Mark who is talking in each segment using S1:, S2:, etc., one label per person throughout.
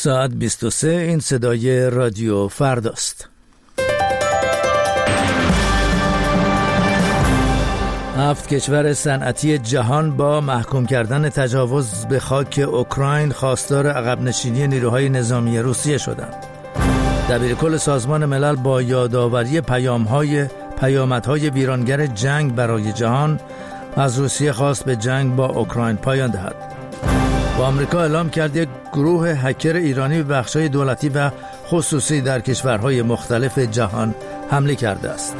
S1: ساعت 23. این صدای رادیو فرداست. 7 کشور صنعتی جهان با محکوم کردن تجاوز به خاک اوکراین خواستار عقب نشینی نیروهای نظامی روسیه شدند. دبیرکل سازمان ملل با یادآوری پیامدهای ویرانگر جنگ برای جهان از روسیه خواست به جنگ با اوکراین پایان دهد. با آمریکا اعلام کرد یک گروه هکر ایرانی به بخش‌های دولتی و خصوصی در کشورهای مختلف جهان حمله کرده است.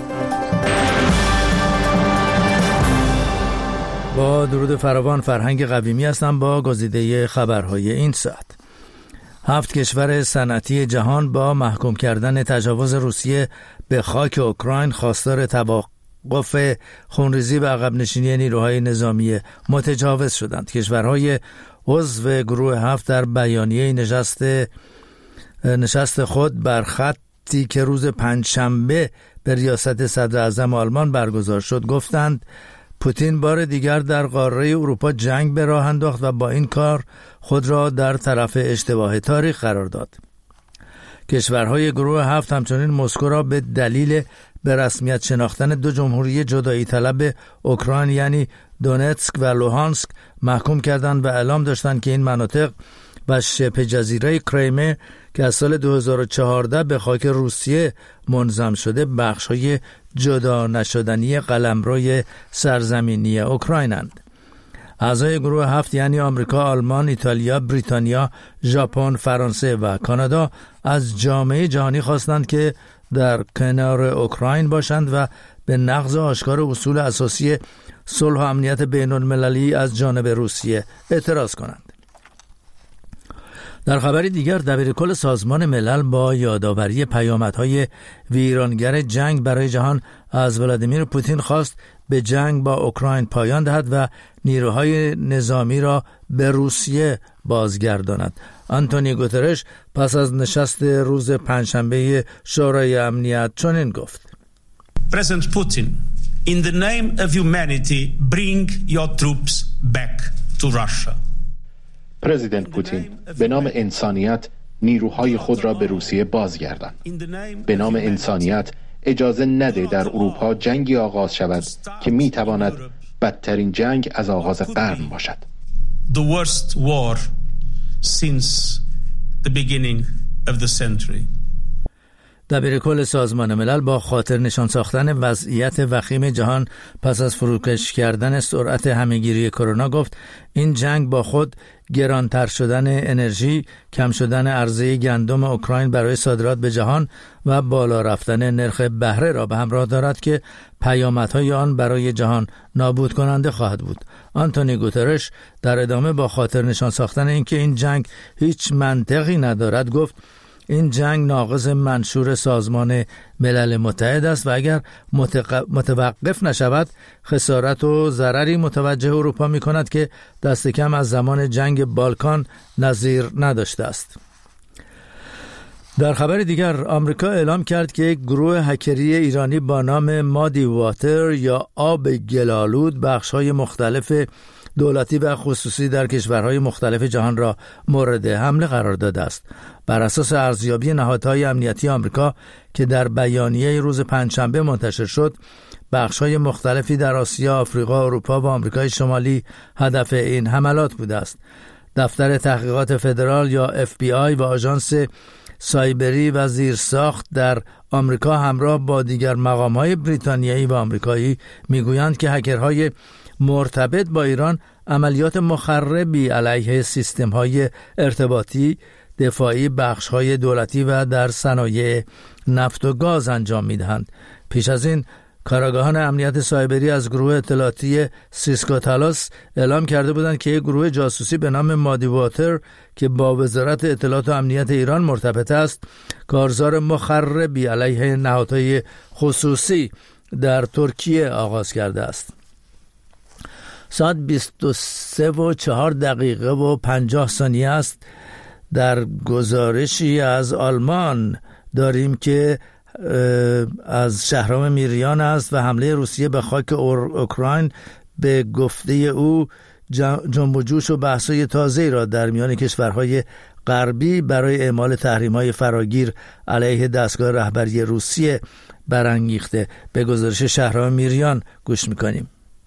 S1: با درود فراوان، فرهنگ قویمی هستم با گزیده خبرهای این ساعت. 7 کشور صنعتی جهان با محکوم کردن تجاوز روسیه به خاک اوکراین خواستار توقف خونریزی و عقب نشینی نیروهای نظامی متجاوز شدند. کشورهای عضو گروه 7 در بیانیه نشست خود بر خطی که روز پنجشنبه به ریاست صدر اعظم آلمان برگزار شد گفتند پوتین بار دیگر در قاره اروپا جنگ به راه انداخت و با این کار خود را در طرف اشتباه تاریخ قرار داد. کشورهای گروه 7 همچنین مسکو را به دلیل به رسمیت شناختن 2 جمهوری جدایی طلب اوکراین یعنی دونتسک و لوهانسک محکوم کردند و اعلام داشتند که این مناطق و شبه جزیره کریمه که از سال 2014 به خاک روسیه منضم شده بخش‌های جدا نشدنی قلمروی سرزمینی اوکراینند. اعضای گروه 7 یعنی آمریکا، آلمان، ایتالیا، بریتانیا، ژاپن، فرانسه و کانادا از جامعه جهانی خواستند که در کنار اوکراین باشند و به نقض آشکار اصول اساسی صلح و امنیت بین المللی از جانب روسیه اعتراض کنند. در خبری دیگر، دبیرکل سازمان ملل با یادآوری پیامدهای ویرانگر جنگ برای جهان از ولادیمیر پوتین خواست به جنگ با اوکراین پایان دهد و نیروهای نظامی را به روسیه بازگرداند. آنتونیو گوترش پس از نشست روز پنجشنبه شورای امنیت چنین گفت:
S2: President Putin, in the name of humanity, bring your troops back to Russia.
S3: پرزیدنت پوتین، به نام انسانیت نیروهای خود را به روسیه بازگردان. به نام انسانیت اجازه نده در اروپا جنگی آغاز شود که میتواند بدترین جنگ از آغاز قرن باشد.
S2: The worst war since the beginning of the century.
S1: دبیرکل سازمان ملل با خاطر نشان ساختن وضعیت وخیم جهان پس از فروکش کردن سرعت همهگیری کرونا گفت این جنگ با خود گرانتر شدن انرژی، کم شدن عرضه گندم اوکراین برای صادرات به جهان و بالا رفتن نرخ بهره را به همراه دارد که پیامدهای آن برای جهان نابود کننده خواهد بود. آنتونیو گوترش در ادامه با خاطر نشان ساختن اینکه این جنگ هیچ منطقی ندارد گفت این جنگ ناقض منشور سازمان ملل متحد است و اگر متوقف نشود خسارت و ضرری متوجه اروپا می کند که دست کم از زمان جنگ بالکان نظیر نداشته است. در خبر دیگر، آمریکا اعلام کرد که یک گروه هکری ایرانی با نام مادی واتر یا آب گل‌آلود بخش‌های مختلف دولتی و خصوصی در کشورهای مختلف جهان را مورد حمله قرار داده است. بر اساس ارزیابی نهادهای امنیتی آمریکا که در بیانیه روز پنجشنبه منتشر شد، بخش‌های مختلفی در آسیا، آفریقا، اروپا و آمریکای شمالی هدف این حملات بوده است. دفتر تحقیقات فدرال یا FBI و آژانس سایبری و زیرساخت در آمریکا همراه با دیگر مقام‌های بریتانیایی و آمریکایی میگویند که هکرهای مرتبط با ایران عملیات مخربی علیه سیستم‌های ارتباطی، دفاعی، بخش‌های دولتی و در صنایع نفت و گاز انجام می‌دهند. پیش از این کارآگاهان امنیت سایبری از گروه اطلاعاتی سیسکو تالاس اعلام کرده بودند که یک گروه جاسوسی به نام مادی واتر که با وزارت اطلاعات و امنیت ایران مرتبط است، کارزار مخربی علیه نهادهای خصوصی در ترکیه آغاز کرده است. ساعت 23:04 است. در گزارشی از آلمان داریم که از شهرام میریان است و حمله روسیه به خاک اوکراین به گفته او جنب و جوش و بحث‌های تازه‌ای را در میان کشورهای غربی برای اعمال تحریم‌های فراگیر علیه دستگاه رهبری روسیه برانگیخته. به گزارش شهرام میریان گوش میکنیم.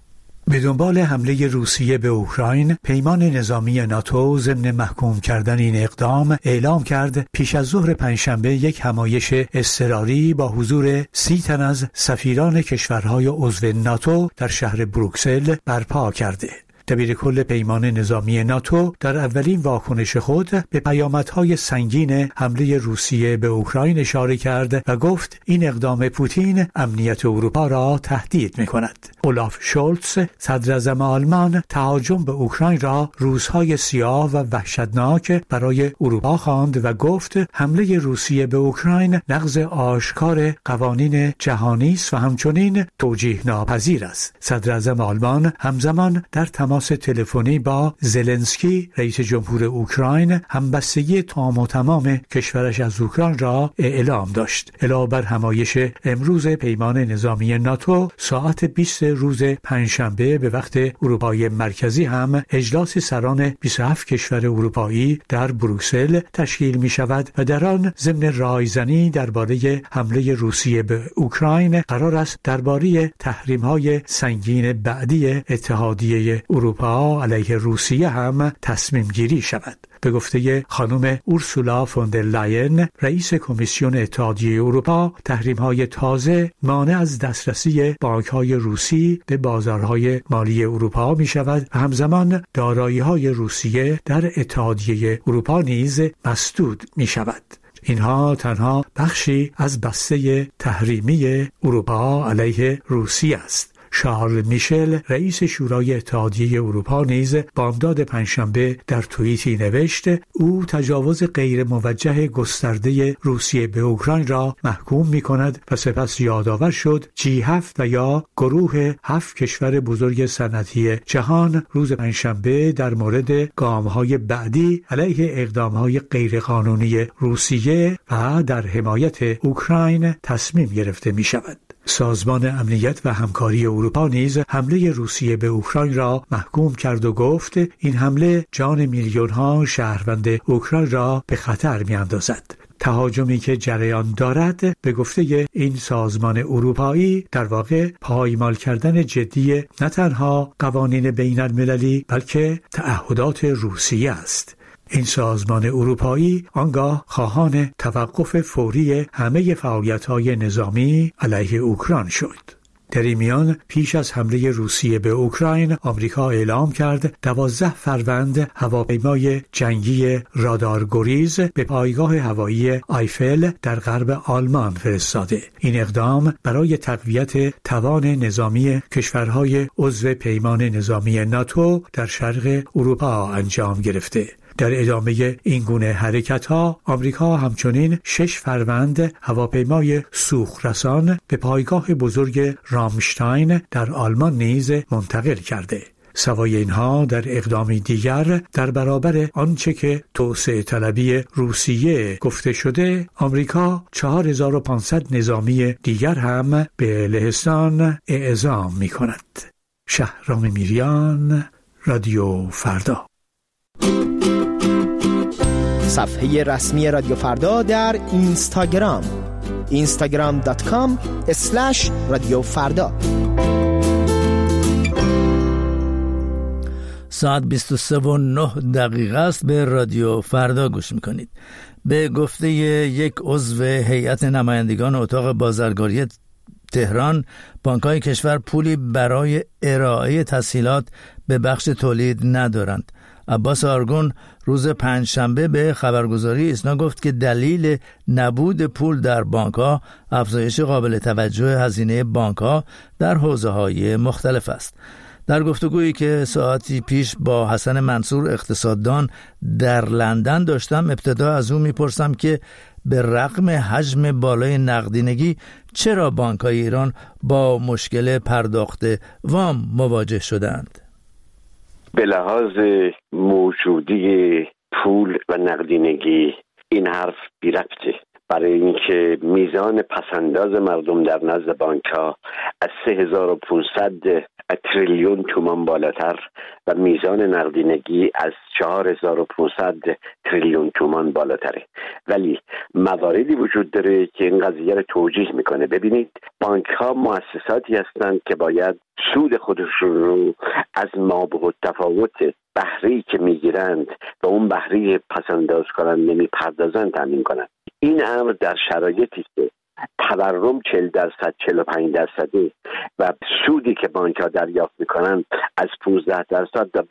S4: به دنبال حمله روسیه به اوکراین، پیمان نظامی ناتو ضمن محکوم کردن این اقدام اعلام کرد پیش از ظهر پنجشنبه یک همایش اضطراری با حضور 30 تن از سفیران کشورهای عضو ناتو در شهر بروکسل برپا کرده. دبیرکل پیمان نظامی ناتو در اولین واکنش خود به پیامدهای سنگین حمله روسیه به اوکراین اشاره کرد و گفت این اقدام پوتین امنیت اروپا را تهدید می‌کند. اولاف شولتز صدراعظم آلمان تهاجم به اوکراین را روزهای سیاه و وحشتناک برای اروپا خواند و گفت حمله روسیه به اوکراین نقض آشکار قوانین جهانی است و همچنین توجیه ناپذیر است. صدراعظم آلمان همزمان در تماس تلفنی با زلنسکی رئیس جمهور اوکراین همبستگی تام و تمام کشورش از اوکراین را اعلام داشت. علاوه بر همایش امروز پیمان نظامی ناتو، ساعت 20 روز پنجشنبه به وقت اروپای مرکزی هم اجلاس سران 27 کشور اروپایی در بروکسل تشکیل می شود و در آن ضمن رایزنی درباره حمله روسیه به اوکراین قرار است درباره تحریم‌های سنگین بعدی اتحادیه اروپا علیه روسیه هم تصمیم گیری شود. به گفته خانم اورسولا فون در لاین رئیس کمیسیون اتحادیه اروپا، تحریم‌های تازه مانع از دسترسی بانک‌های روسی به بازارهای مالی اروپا می‌شود و همزمان دارایی‌های روسیه در اتحادیه اروپا نیز مسدود می‌شود. اینها تنها بخشی از بسته تحریمی اروپا علیه روسیه است. شارل میشل رئیس شورای اتحادیه اروپا نیز بامداد پنجشنبه در توییتی نوشت او تجاوز غیر موجه گسترده روسیه به اوکراین را محکوم می‌کند و سپس یادآور شد G7 و یا گروه 7 کشور بزرگ صنعتی جهان روز پنجشنبه در مورد گام‌های بعدی علیه اقدام‌های غیرقانونی روسیه و در حمایت اوکراین تصمیم گرفته می‌شود. سازمان امنیت و همکاری اروپا نیز حمله روسیه به اوکراین را محکوم کرد و گفت این حمله جان میلیون‌ها شهروند اوکراین را به خطر می‌اندازد. تهاجمی که جریان دارد به گفته این سازمان اروپایی در واقع پایمال کردن جدی نه تنها قوانین بین المللی بلکه تعهدات روسیه است. این سازمان اروپایی آنگاه خواهان توقف فوری همه فعالیت‌های نظامی علیه اوکراین شد. در این میان پیش از حمله روسیه به اوکراین، آمریکا اعلام کرد 12 فروند هواپیمای جنگی رادارگریز به پایگاه هوایی آیفل در غرب آلمان فرستاده. این اقدام برای تقویت توان نظامی کشورهای عضو پیمان نظامی ناتو در شرق اروپا انجام گرفته. در ادامه این گونه حرکت‌ها، آمریکا همچنین 6 فروند هواپیمای سوخت‌رسان به پایگاه بزرگ رامشتاین در آلمان نیز منتقل کرده. سوای اینها در اقدامی دیگر در برابر آنچه که توسعه طلبی روسیه گفته شده، آمریکا 4500 نظامی دیگر هم به لهستان اعزام می‌کند. شهرام میریان، رادیو فردا.
S5: صفحه رسمی رادیو فردا در اینستاگرام instagram.com/رادیو فردا.
S1: ساعت 23:09 است. به رادیو فردا گوش میکنید. به گفته یک عضو هیئت نمایندگان اتاق بازرگانی تهران، بانک‌های کشور پولی برای ارائه تسهیلات به بخش تولید ندارند. عباس آرگون روز پنجشنبه به خبرگزاری ایسنا گفت که دلیل نبود پول در بانک‌ها افزایش قابل توجه هزینه بانک‌ها در حوزه‌های مختلف است. در گفتگویی که ساعتی پیش با حسن منصور اقتصاددان در لندن داشتم، ابتدا از او میپرسم که به رغم حجم بالای نقدینگی چرا بانک‌های ایران با مشکل پرداخت وام مواجه شدند؟
S6: به لحاظ موجودی پول و نقدینگی این حرف بی ربطه، برای اینکه میزان پسنداز مردم در نزد بانک‌ها از 3500 تریلیون تومان بالاتر و میزان نقدینگی از 4500 تریلیون تومان بالاتره. ولی مواردی وجود داره که این قضیه رو توجیه میکنه. ببینید، بانک ها مؤسساتی هستند که باید سود خودشون رو از مابعالتفاوت بهره‌ای که میگیرند و اون بهره پسنداز کنند نمیپردازند تامین کنند. این امر در شرایطی که تورم 40%، 45% و سودی که بانک ها دریافت میکنن از 15% تا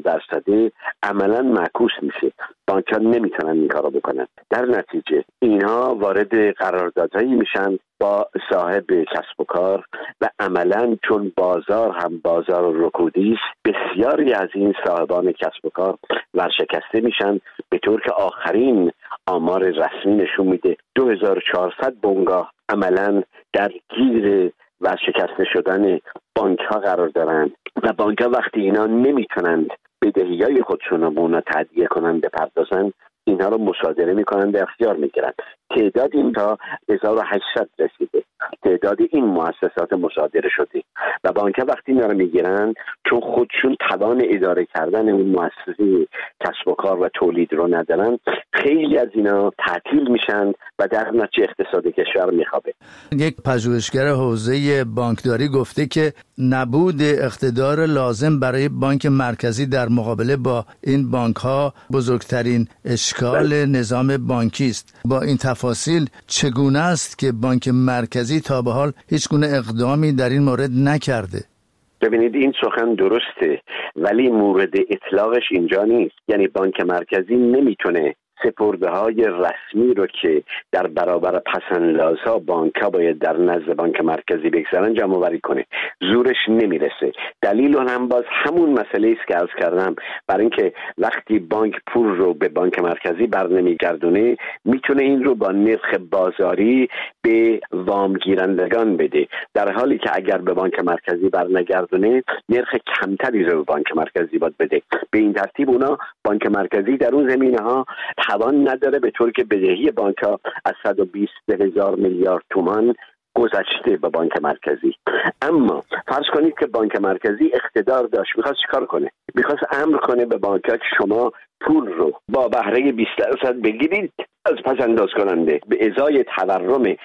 S6: 22% عملا معکوس میشه. بانک ها نمیتونن این کارو بکنن. در نتیجه اینها وارد قراردادهایی میشن با صاحب کسب و کار و عملا چون بازار هم بازار رکودی است، بسیاری از این صاحبان کسب و کار ورشکسته میشن، به طور که آخرین آمار رسمی نشون میده 2400 بنگاه عملا در گیر ورشکسته شدن بانک ها قرار دارند و بانک ها وقتی اینا نمیتونند بدهیای خودشون رو به اونا تادیه کنند بپردازند، اینها رو مصادره میکنند، به اختیار میگیرند. تعداد این تا 1800 رسیده، تعداد این مؤسسات مصادره شده و بانک ها وقتی اینا رو میگیرن چون خودشون توان اداره کردن اون مؤسسه کسب و کار و تولید رو ندارن، خیلی از اینا تعطیل میشن و در نتیجه اقتصاد کشور میخوابه.
S1: یک پژوهشگر حوزه بانکداری گفته که نبود اقتدار لازم برای بانک مرکزی در مقابله با این بانک ها بزرگترین اشکال نظام بانکی است. با این تفاصیل چگونه است که بانک مرکزی تا به حال هیچ گونه اقدامی در این مورد نکرده؟
S6: ببینید، این سخن درسته ولی مورد اطلاقش اینجا نیست. یعنی بانک مرکزی نمیتونه سپرده‌های رسمی رو که در برابر پسندازها بانک‌ها باید در نزد بانک مرکزی بگذارن جمع آوری کنه. زورش نمیرسه. دلیل اون هم باز همون مسئله است که عرض کردم، برای اینکه وقتی بانک پول رو به بانک مرکزی برنمیگردونه میتونه این رو با نرخ بازاری به وام گیرندگان بده، در حالی که اگر به بانک مرکزی برنگردونه نرخ کمتری رو به بانک مرکزی باید بده. به این ترتیب اونا بانک مرکزی در اون زمینه‌ها توان نداره، به طوری که بدهی بانک ها از 120,000 میلیارد تومان گذشته به بانک مرکزی. اما فرض کنید که بانک مرکزی اقتدار داشت، میخواست چیکار کنه؟ میخواست امر کنه به بانک ها که شما پول رو با بهره 20% بگیرید از پس انداز کننده، به ازای تورم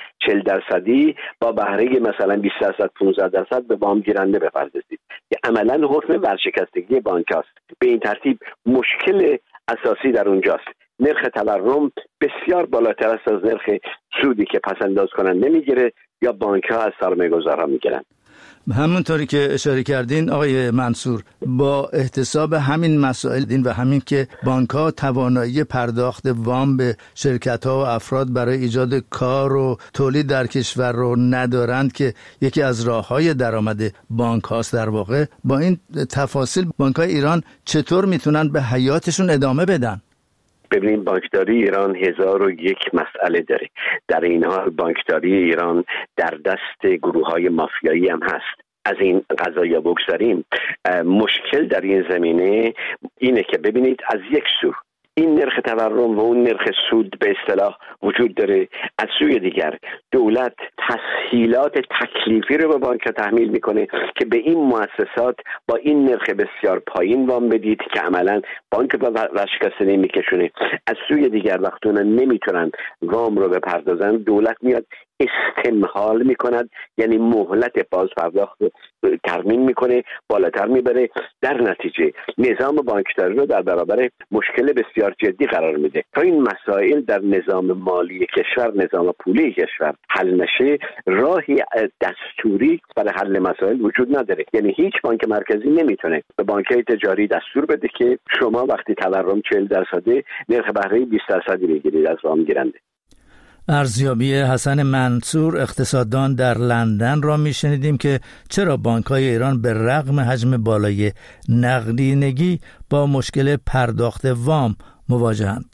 S6: 40% با بهره مثلا 20%، 15% به وام گیرنده بپردازید، که عملا حکم ورشکستگی بانک هاست. به این ترتیب مشکل اساسی در اونجاست. نرخ تورم بسیار بالاتر است از نرخ سودی که پسنداز کننده میگیره یا بانک ها از سرمایه‌گذارها میگیرن.
S1: همونطوری که اشاره کردین آقای منصور، با احتساب همین مسائل دین و همین که بانک ها توانایی پرداخت وام به شرکت ها و افراد برای ایجاد کار و تولید در کشور رو ندارند که یکی از راه‌های درآمد بانک هاست، در واقع با این تفاصیل بانک های ایران چطور میتونن به حیاتشون ادامه بدن؟
S6: ببینید، بانکداری ایران 1001 مسئله داره. در این حال بانکداری ایران در دست گروه‌های مافیایی هم هست. از این قضایا بگذاریم، مشکل در این زمینه اینه که ببینید، از یک سو این نرخ تورم و اون نرخ سود به اصطلاح وجود داره، از سوی دیگر دولت تسهیلات تکلیفی رو به بانک تحمیل میکنه که به این مؤسسات با این نرخ بسیار پایین وام بدید که عملا بانک با ورشکسته نمیکشونه. از سوی دیگر وقتی اونا نمیتونن وام رو بپردازن، دولت میاد استمهال میکند، یعنی مهلت باز پرداخت ترمیم میکنه، بالاتر میبره. در نتیجه نظام بانکداری رو در برابر مشکل بسیار جدی قرار میده. تا این مسائل در نظام مالی کشور، نظام پولی کشور حل نشه، راهی دستوری برای حل مسائل وجود نداره. یعنی هیچ بانک مرکزی نمیتونه به بانک‌های تجاری دستور بده که شما وقتی تورم 40% نرخ بهره 20% بگیرید از وام گیرنده.
S1: ارزیابی حسن منصور، اقتصاددان در لندن را میشنیدیم که چرا بانک‌های ایران به رغم حجم بالای نقدینگی با مشکل پرداخت وام مواجهند.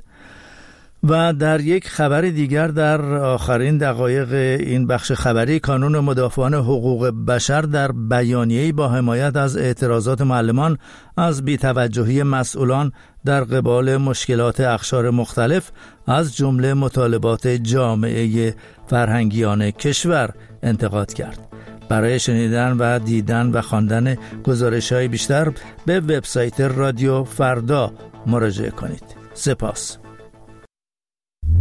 S1: و در یک خبر دیگر، در آخرین دقایق این بخش خبری، کانون مدافعان حقوق بشر در بیانیه‌ای با حمایت از اعتراضات معلمان از بی‌توجهی مسئولان در قبال مشکلات اقشار مختلف از جمله مطالبات جامعه فرهنگیان کشور انتقاد کرد. برای شنیدن و دیدن و خواندن گزارش‌های بیشتر به وبسایت رادیو فردا مراجعه کنید. سپاس.